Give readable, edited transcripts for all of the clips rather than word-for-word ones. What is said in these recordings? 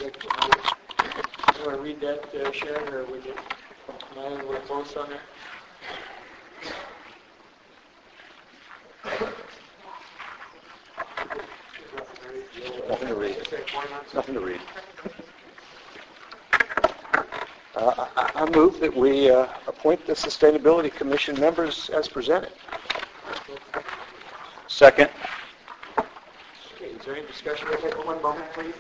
You want to read that, Sharon, or would you mind a little close on there? Nothing to read. Nothing to read. I move that we appoint the Sustainability Commission members as presented. Second. Okay, is there any discussion? We'll take one moment, please.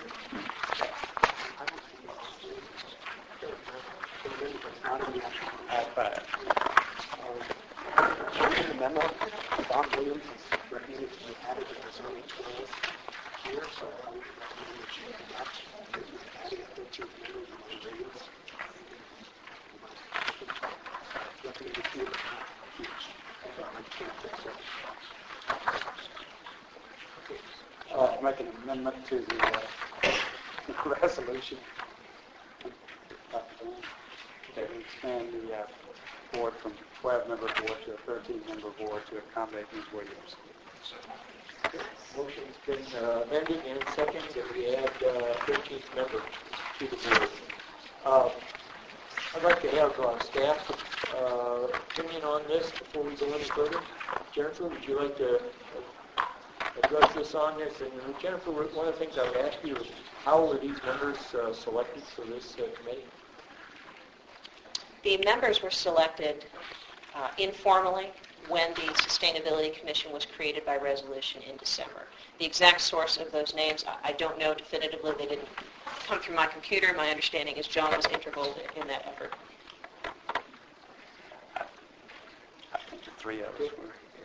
The memo, Don Williams is recommended to be added to the zoning clause here, so I would recommend that you add it to the memo of the Williams. Recommended to make an amendment to the resolution that we expand the board from 12-member board to a 13-member board to accommodate Ms. Williams. Motion's been amended and seconded that we add 13th member to the board. I'd like to have staff opinion on this before we go any further. Jennifer, would you like to address this on this? And Jennifer, one of the things I would ask you is how were these members selected for this committee? The members were selected informally when the Sustainability Commission was created by resolution in December. The exact source of those names, I don't know definitively. They didn't come through my computer. My understanding is John was integral in that effort. I think the three of us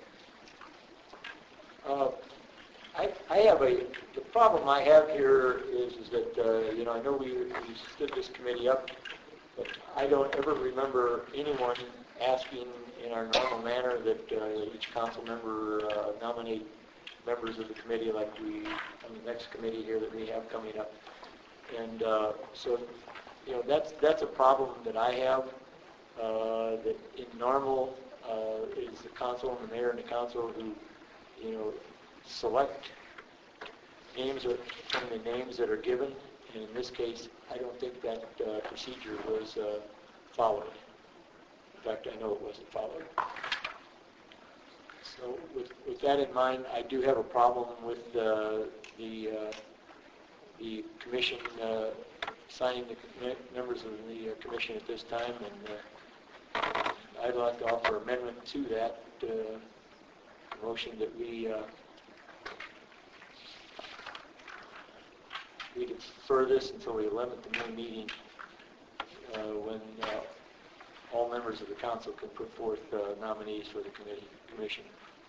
were. The problem I have here is that, I know we stood this committee up, but I don't ever remember anyone asking in our normal manner that each council member nominate members of the committee like we on the next committee here that we have coming up. And so that's a problem that I have, that in normal is the council and the mayor and the council who, select names from the names that are given. And in this case, I don't think that procedure was followed. In fact, I know it wasn't followed. So with that in mind, I do have a problem with the commission signing the members of the commission at this time, and I'd like to offer amendment to that motion that we defer this until the 11th of May meeting when all members of the council can put forth nominees for the commission.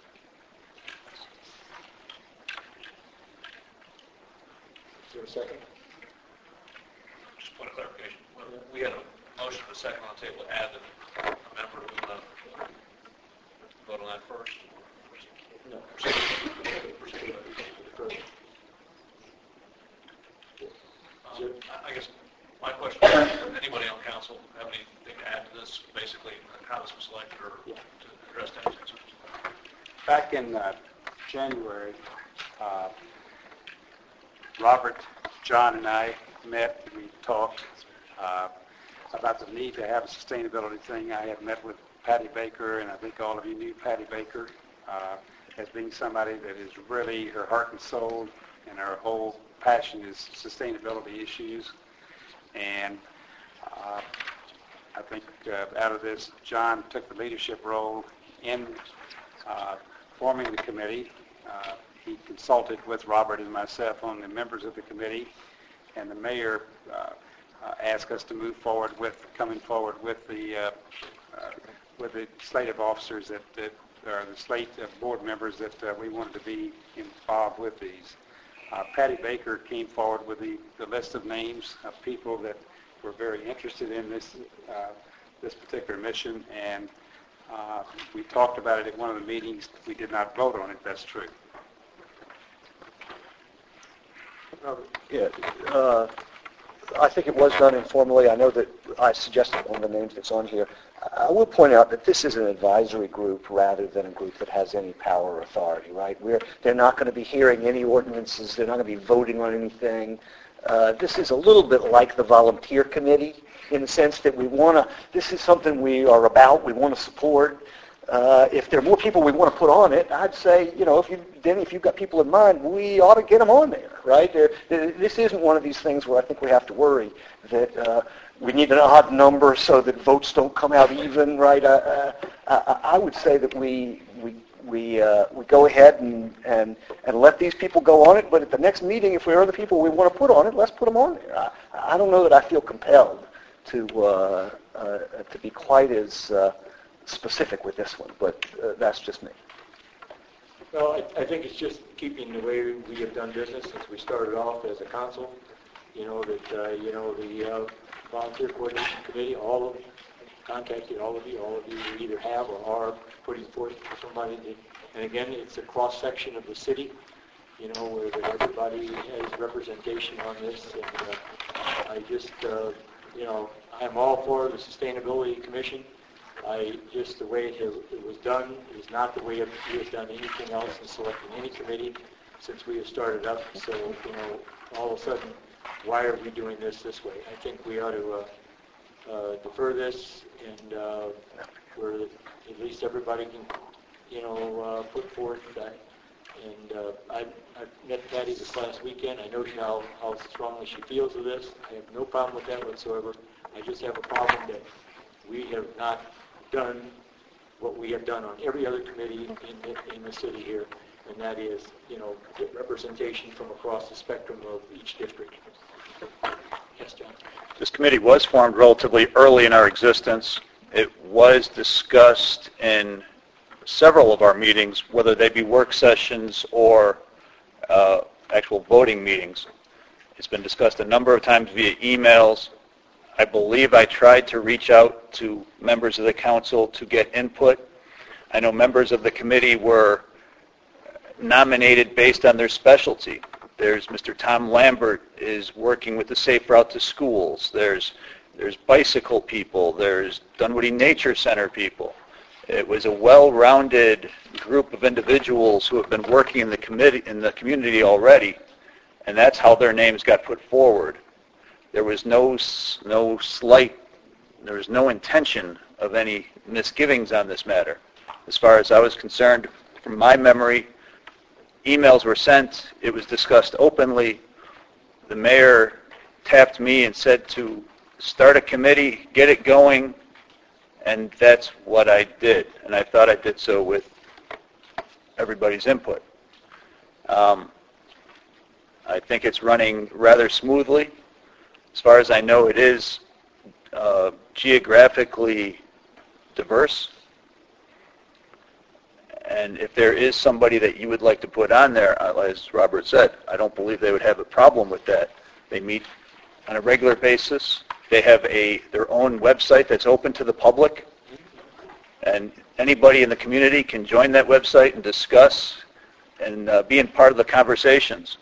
Is there a second? Just point of clarification. We had a motion and a second on the table to add a member. We want to vote on that first? No. I guess my question is, does anybody on council have anything to add to this, basically how this was selected or to address any concerns? Back in January, Robert, John, and I met. We talked about the need to have a sustainability thing. I have met with Patty Baker, and I think all of you knew Patty Baker as being somebody that is really her heart and soul, and her whole passion is sustainability issues. And I think out of this, John took the leadership role in forming the committee. He consulted with Robert and myself on the members of the committee, and the mayor asked us to move forward with the slate of officers that or the slate of board members that we wanted to be involved with these. Patty Baker came forward with the list of names of people that were very interested in this particular mission, and we talked about it at one of the meetings. We did not vote on it. That's true. Yeah, I think it was done informally. I know that I suggested one of the names that's on here. I will point out that this is an advisory group rather than a group that has any power or authority, right? They're not going to be hearing any ordinances. They're not going to be voting on anything. This is a little bit like the volunteer committee in the sense that this is something we are about, we want to support. If there are more people we want to put on it, I'd say, if you've got people in mind, we ought to get them on there, right? This isn't one of these things where I think we have to worry that we need an odd number so that votes don't come out even, right? I would say that we go ahead and let these people go on it, but at the next meeting, if there are other people we want to put on it, let's put them on there. I don't know that I feel compelled to be quite as specific with this one, but that's just me. Well, I think it's just keeping the way we have done business since we started off as a council. The volunteer coordination committee, contacted all of you either have or are putting forth somebody. And again, it's a cross-section of the city, where that everybody has representation on this. And I just, I'm all for the Sustainability Commission. The way it was done is not the way we have done anything else in selecting any committee since we have started up. So, all of a sudden, why are we doing this way? I think we ought to defer this, and where at least everybody can, put forth that. And I met Patty this last weekend. I know how strongly she feels of this. I have no problem with that whatsoever. I just have a problem that we have not done what we have done on every other committee in the city here, and that is, get representation from across the spectrum of each district. Yes, John. This committee was formed relatively early in our existence. It was discussed in several of our meetings, whether they be work sessions or actual voting meetings. It's been discussed a number of times via emails. I believe I tried to reach out to members of the council to get input. I know members of the committee were nominated based on their specialty. There's Mr. Tom Lambert is working with the Safe Route to Schools. There's bicycle people. There's Dunwoody Nature Center people. It was a well-rounded group of individuals who have been working in the community already, and that's how their names got put forward. There was no intention of any misgivings on this matter. As far as I was concerned, from my memory, emails were sent, it was discussed openly. The mayor tapped me and said to start a committee, get it going, and that's what I did. And I thought I did so with everybody's input. I think it's running rather smoothly. As far as I know, it is geographically diverse. And if there is somebody that you would like to put on there, as Robert said, I don't believe they would have a problem with that. They meet on a regular basis. They have their own website that's open to the public. And anybody in the community can join that website and discuss and be in part of the conversations.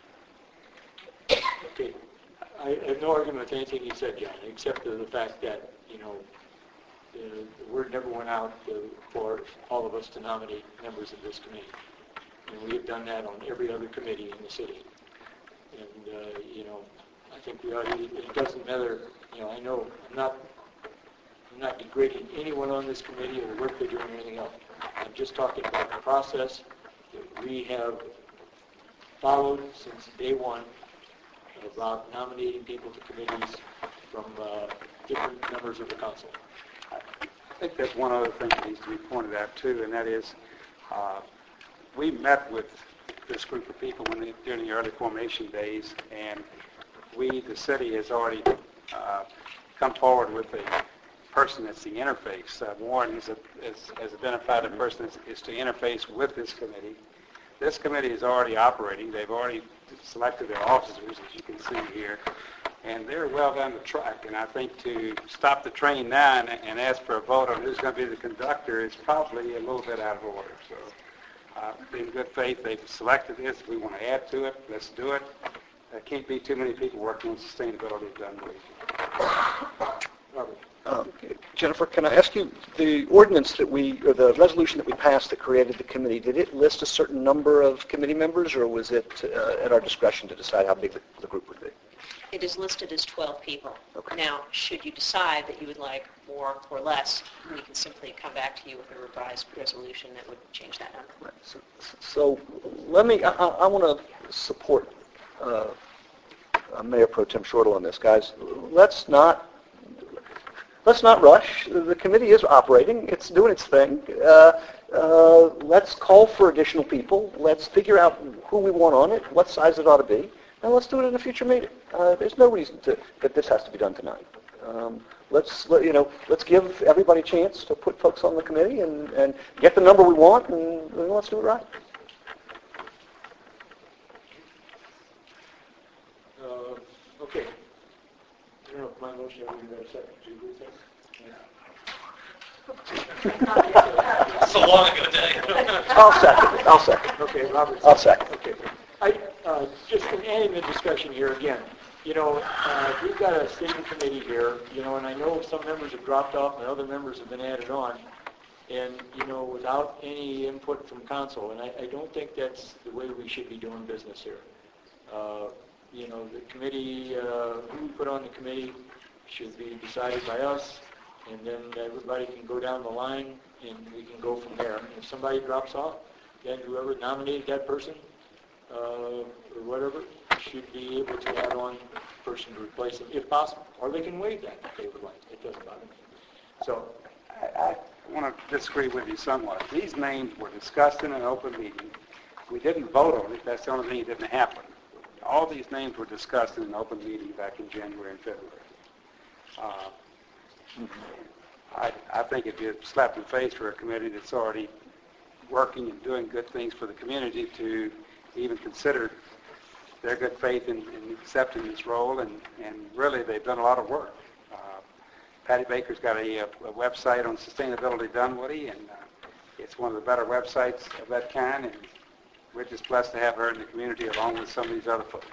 Okay. I have no argument with anything you said, John, except for the fact that, the word never went out for all of us to nominate members of this committee. And we have done that on every other committee in the city. And, I think we ought to, it doesn't matter, I know I'm not degrading anyone on this committee or the work they're doing or anything else. I'm just talking about the process that we have followed since day one about nominating people to committees from different members of the council. I think there's one other thing that needs to be pointed out too, and that is we met with this group of people during the early formation days, and the city has already come forward with a person that's the interface. Warren has identified a person that is to interface with this committee. This committee is already operating. They've already selected their officers, as you can see here, and they're well down the track. And I think to stop the train now and ask for a vote on who's going to be the conductor is probably a little bit out of order. So in good faith, they've selected this. We want to add to it. Let's do it. There can't be too many people working on sustainability of Dunwoody. Jennifer, can I ask you, the ordinance or the resolution that we passed that created the committee, did it list a certain number of committee members, or was it at our discretion to decide how big the group would be? It is listed as 12 people. Okay. Now, should you decide that you would like more or less, we can simply come back to you with a revised resolution that would change that number. Right. So let me, I want to support Mayor Pro Tem Shortle on this, guys. Let's not rush. The committee is operating. It's doing its thing. Let's call for additional people. Let's figure out who we want on it, what size it ought to be, and let's do it in a future meeting. There's no reason that this has to be done tonight. Let's give everybody a chance to put folks on the committee and get the number we want, and let's do it right. Okay. I don't know if my motion ever got a second. Do you agree with that? It's a long ago day. I'll second. Okay, Robert. I'll second. Okay. Just in ending the discussion here again, we've got a sitting committee here, and I know some members have dropped off and other members have been added on, and, without any input from council, and I don't think that's the way we should be doing business here. The committee, who we put on the committee should be decided by us, and then everybody can go down the line and we can go from there. And if somebody drops off, then whoever nominated that person, or whatever, should be able to add on a person to replace them, if possible. Or they can waive that if they would like. It doesn't bother me. So, I want to disagree with you somewhat. These names were discussed in an open meeting. We didn't vote on it. That's the only thing that didn't happen. All these names were discussed in an open meeting back in January and February. I think it'd be a slap in the face for a committee that's already working and doing good things for the community to even consider their good faith in accepting this role, and really they've done a lot of work. Patty Baker's got a website on Sustainability Dunwoody, and it's one of the better websites of that kind, and we're just blessed to have her in the community along with some of these other folks.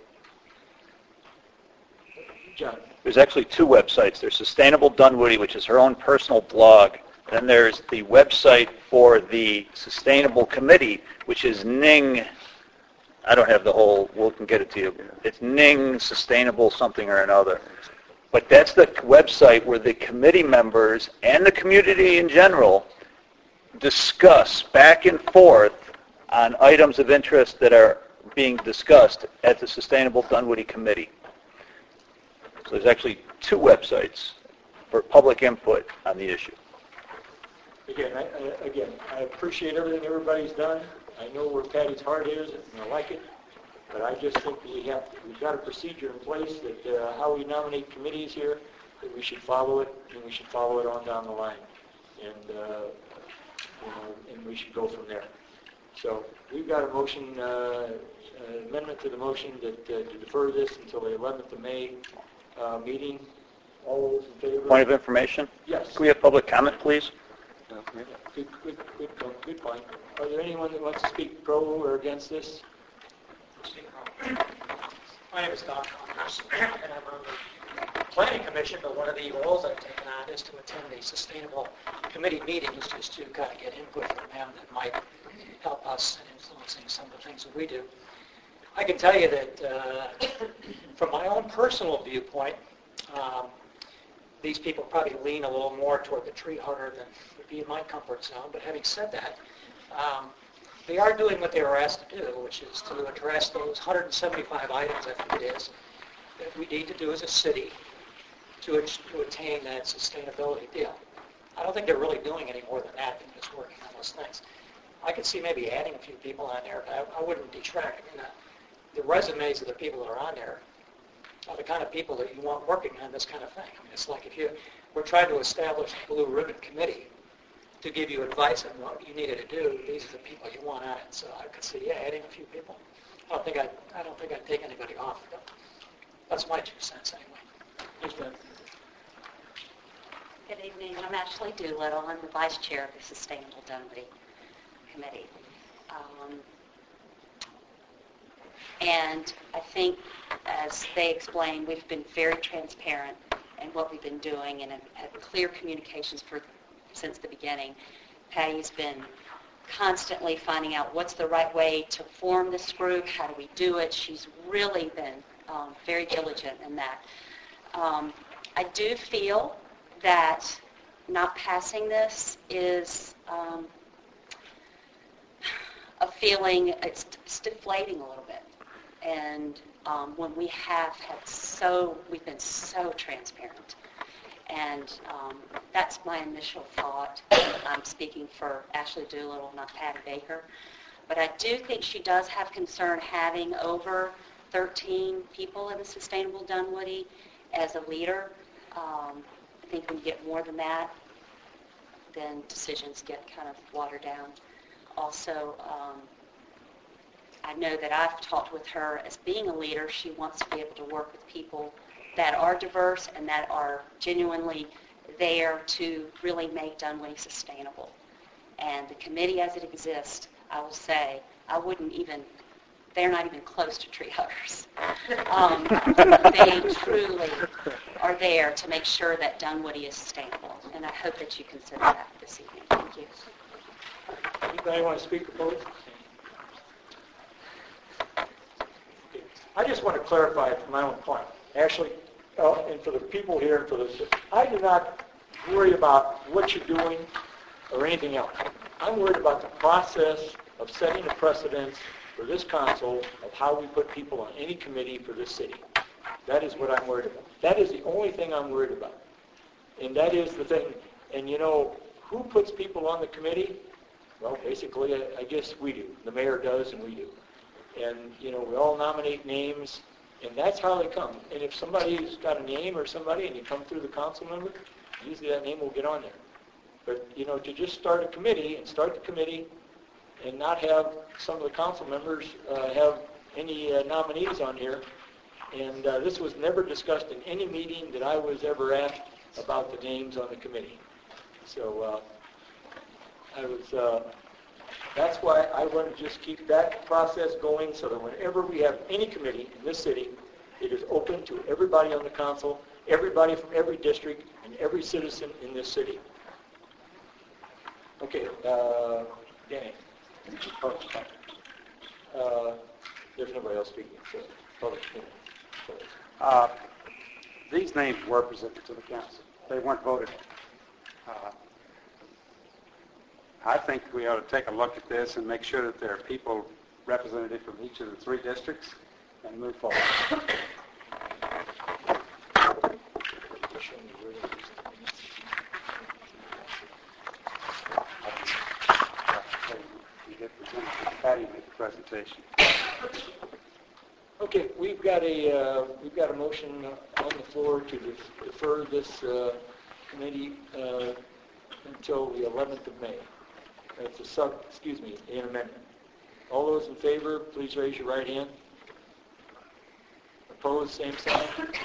John. There's actually two websites. There's Sustainable Dunwoody, which is her own personal blog. Then there's the website for the Sustainable Committee, which is Ning. I don't have the whole, we can get it to you. It's Ning Sustainable something or another. But that's the website where the committee members and the community in general discuss back and forth on items of interest that are being discussed at the Sustainable Dunwoody Committee. So there's actually two websites for public input on the issue. Again, I appreciate everything everybody's done. I know where Patty's heart is, and I like it. But I just think we've got a procedure in place that how we nominate committees here, that we should follow it, and we should follow it on down the line. And, and we should go from there. So we've got a motion, amendment to the motion that to defer this until the 11th of May meeting. All those in favor? Point of information? Yes. Can we have public comment, please? Good point. Are there anyone that wants to speak pro or against this? My name is Don Connors, and I'm on the Planning Commission, but one of the roles I've taken on is to attend the Sustainable Committee meetings just to kind of get input from them that might help us in influencing some of the things that we do. I can tell you that from my own personal viewpoint, these people probably lean a little more toward the tree hugger than would be in my comfort zone, but having said that, they are doing what they were asked to do, which is to address those 175 items, I think it is, that we need to do as a city to attain that sustainability deal. I don't think they're really doing any more than that than just working on those things. I could see maybe adding a few people on there, but I wouldn't detract. I mean, the resumes of the people that are on there are the kind of people that you want working on this kind of thing. I mean, it's like if we're trying to establish a blue ribbon committee to give you advice on what you needed to do, these are the people you want on it. So I could see, adding a few people. I don't think I'd take anybody off. That's my 2 cents anyway. Yes, ma'am. Good evening. I'm Ashley Doolittle. I'm the Vice Chair of the Sustainable Dunwoody Committee. And I think, as they explained, we've been very transparent in what we've been doing and have had clear communications since the beginning. Patty's been constantly finding out what's the right way to form this group, how do we do it. She's really been very diligent in that. I do feel that not passing this is a feeling, it's deflating a little bit. And when we have we've been so transparent. And that's my initial thought. I'm speaking for Ashley Doolittle, not Patty Baker. But I do think she does have concern having over 13 people in the Sustainable Dunwoody as a leader. I think when you get more than that, then decisions get kind of watered down. Also, I know that I've talked with her as being a leader. She wants to be able to work with people that are diverse and that are genuinely there to really make Dunwoody sustainable. And the committee as it exists, I will say, they're not even close to tree huggers. They truly are there to make sure that Dunwoody is sustainable. And I hope that you consider that this evening. Thank you. Anybody want to speak opposed? Okay. I just want to clarify from my own point. Ashley, and for the people here, and for the, I do not worry about what you're doing or anything else. I'm worried about the process of setting a precedence for this council of how we put people on any committee for this city. That is what I'm worried about. That is the only thing I'm worried about. And that is the thing. And you know, who puts people on the committee? Well, basically, I guess we do. The mayor does, and we do. And, you know, we all nominate names, and that's how they come. And if somebody's got a name or somebody, and you come through the council member, usually that name will get on there. But, you know, to just start a committee and not have some of the council members have any nominees on here, and this was never discussed in any meeting that I was ever asked about the names on the committee. So that's why I want to just keep that process going so that whenever we have any committee in this city, it is open to everybody on the council, everybody from every district, and every citizen in this city. Okay, Danny. There's nobody else speaking, so public hearing. These names were presented to the council. They weren't voted on. I think we ought to take a look at this and make sure that there are people represented from each of the 3 districts and move forward. Patty make the presentation. Okay, we've got a motion on the floor to defer this committee until the 11th of May. It's an amendment. All those in favor, please raise your right hand. Opposed, same sign.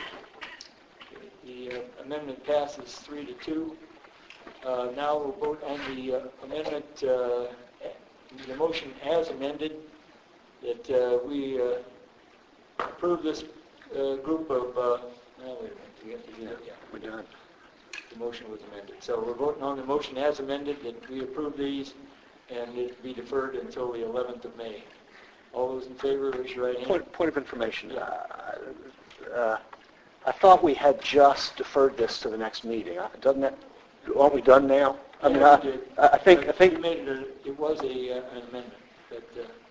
The amendment passes 3-2. Now we'll vote on the amendment, the motion as amended, that we approve this group of, wait a minute, we have to do that, yeah. We're done. The motion was amended. So we're voting on the motion as amended, that we approve these, and it be deferred until the 11th of May. All those in favor, raise your right hand. Point of information. I thought we had just deferred this to the next meeting. Doesn't that? Aren't we done now? I mean, I think you made it was an amendment. But,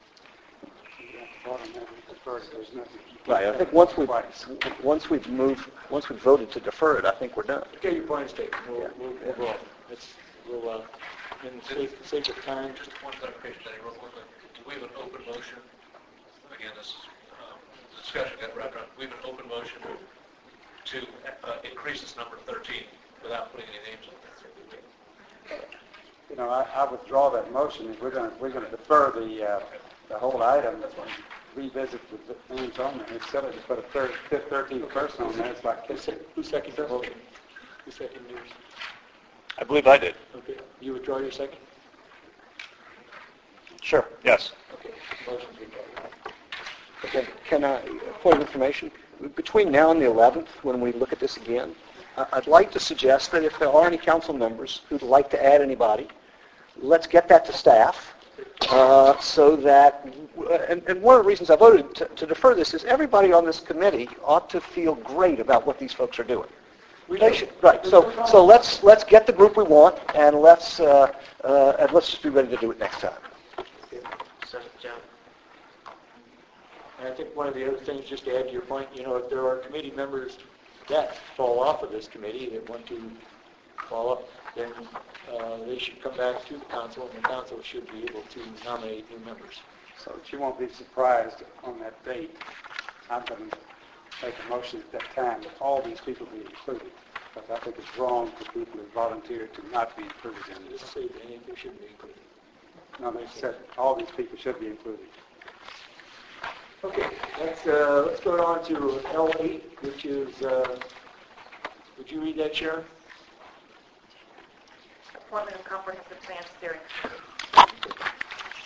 right. I think once we've voted to defer it, I think we're done. Okay, your point is taken. We'll go on. We'll in the sake of time. Just one clarification, Danny, real quickly. Do we have an open motion? Again, this discussion got wrapped up. We have an open motion to increase this number to 13 without putting any names on there. You know, I withdraw that motion. We're going to defer the whole item and revisit the names on there. Instead of just put a 13th person on there, it's like Who seconded the motion? Who seconded yours? I believe I did. Okay. You withdraw your second? Sure. Yes. Okay. Motion's withdrawn. Okay. Can I, point of information, between now and the 11th, when we look at this again, I'd like to suggest that if there are any council members who'd like to add anybody, let's get that to staff, so that, and one of the reasons I voted to defer this is everybody on this committee ought to feel great about what these folks are doing. They should, right. So let's get the group we want, and let's just be ready to do it next time. And I think one of the other things, just to add to your point, if there are committee members that fall off of this committee that want to follow up, then they should come back to the council, and the council should be able to nominate new members. So that you won't be surprised on that date. I'm going to make a motion at that time that all these people be included. Because I think it's wrong for people who volunteered to not be included in this. Just say they shouldn't be included. No, they said all these people should be included. Okay, let's go on to L8, which is, would you read that, Sharon? Appointment of Comprehensive Plan Steering Committee.